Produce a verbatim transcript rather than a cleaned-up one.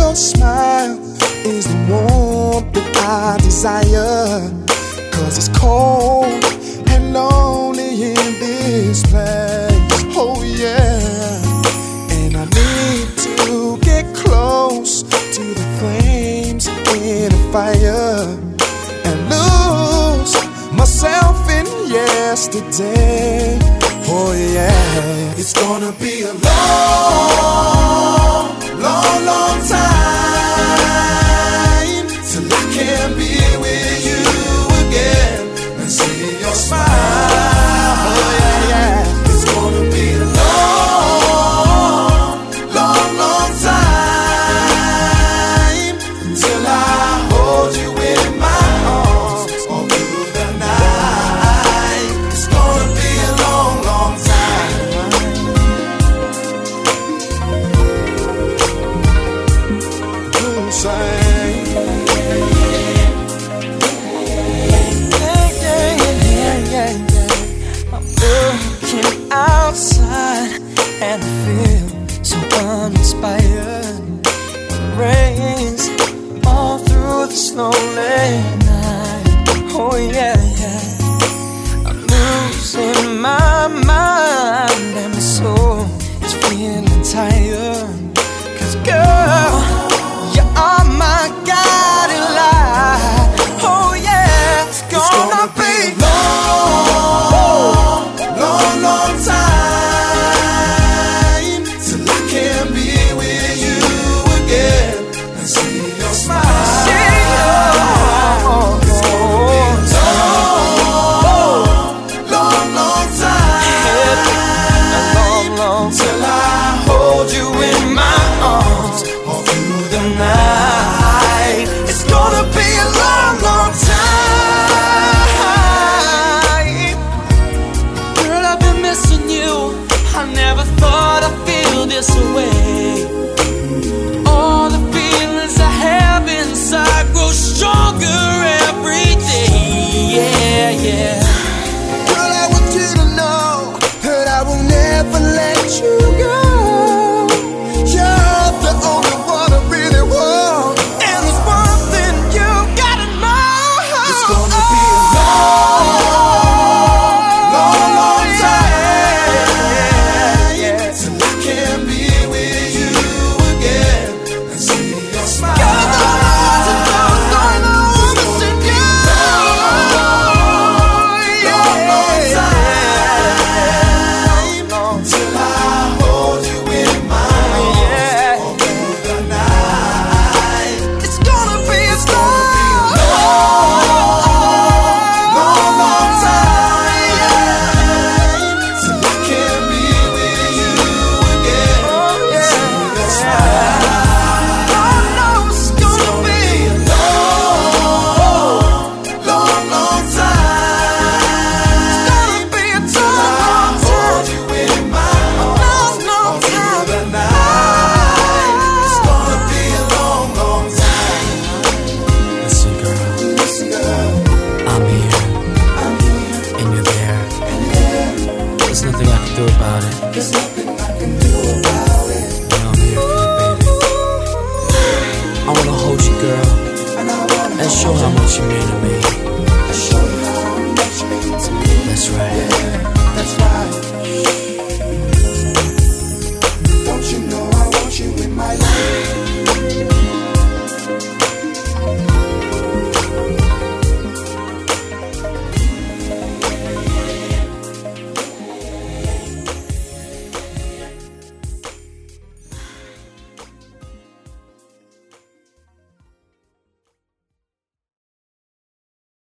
your smile is the warmth that I desire. Cause it's cold and lonely in this place. Oh yeah. And I need to get close to the flames in a fire and lose myself in yesterday. Oh yeah. It's gonna be a long, long, long time till I can be with you again and see your smile. Oh yeah, yeah. It's gonna be a long, long, long time till I hold you in my arms all through the night. It's gonna be a long, long time. Outside and I feel so uninspired. Rains all through the lonely night. Oh yeah, yeah. I'm losing my mind and my soul is feeling tired. Cause girl, you are my guiding light. Oh yeah, it's gonna, it's gonna be, be long, long, long time till I can be with you again and see your smile. See your, it's gonna be a long, long, long time, long, long till I hold you in my arms all through the night. It's gonna be a long, long time. Girl, I've been missing you. I never thought I'd feel this way. All the feelings I have inside grow stronger every day. Yeah, yeah. Girl, I want you to know that I will never let you go. You're the only one I really want. And there's one thing you gotta know. It's gonna be a long, long, long time till I can be with you again and see your smile. You're the one to know, don't know I'm missing you. Long, long time till I hold you in my arms all through the night. It's gonna be a It's gonna be a long, long, long time till I can be with you again and see your smile. It's gonna be A long, long, long time be a till I hold you in my arms all through the night. It's gonna be a long, long time. Listen, girl, Listen, girl, I'm here, I'm here and you're there. and there. There's nothing I can do about it. There's nothing I can do about it. You know I'm here for you, baby. I wanna hold you, girl, And I wanna and show how much you mean to me. show you how much you mean to me. That's right.